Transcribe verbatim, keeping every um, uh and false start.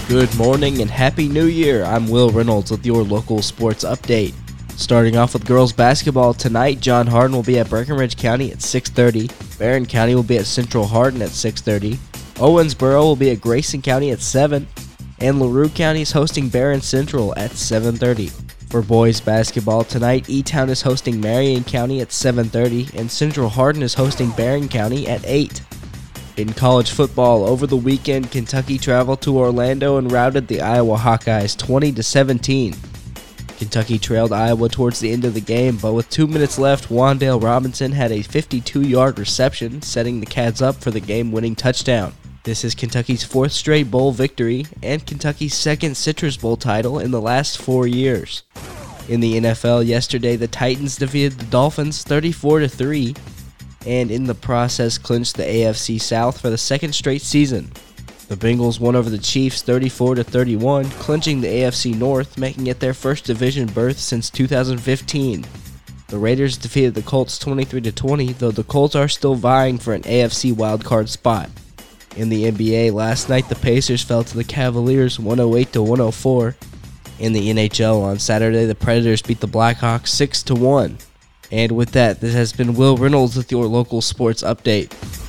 Good morning and Happy New Year. I'm Will Reynolds with your local sports update. Starting off with girls basketball tonight, John Hardin will be at Breckenridge County at six thirty. Barron County will be at Central Hardin at six thirty. Owensboro will be at Grayson County at seven. And LaRue County is hosting Barron Central at seven thirty. For boys basketball tonight, E-Town is hosting Marion County at seven thirty, and Central Hardin is hosting Barron County at eight. In college football, over the weekend, Kentucky traveled to Orlando and routed the Iowa Hawkeyes twenty to seventeen. Kentucky trailed Iowa towards the end of the game, but with two minutes left, Wandale Robinson had a fifty-two-yard reception, setting the Cats up for the game-winning touchdown. This is Kentucky's fourth straight bowl victory and Kentucky's second Citrus Bowl title in the last four years. In the N F L yesterday, the Titans defeated the Dolphins thirty-four to three. And in the process clinched the A F C South for the second straight season. The Bengals won over the Chiefs thirty-four to thirty-one, clinching the A F C North, making it their first division berth since two thousand fifteen. The Raiders defeated the Colts twenty-three to twenty, though the Colts are still vying for an A F C wildcard spot. In the N B A, last night the Pacers fell to the Cavaliers one oh eight to one oh four. In the N H L on Saturday, the Predators beat the Blackhawks six to one. And with that, this has been Will Reynolds with your local sports update.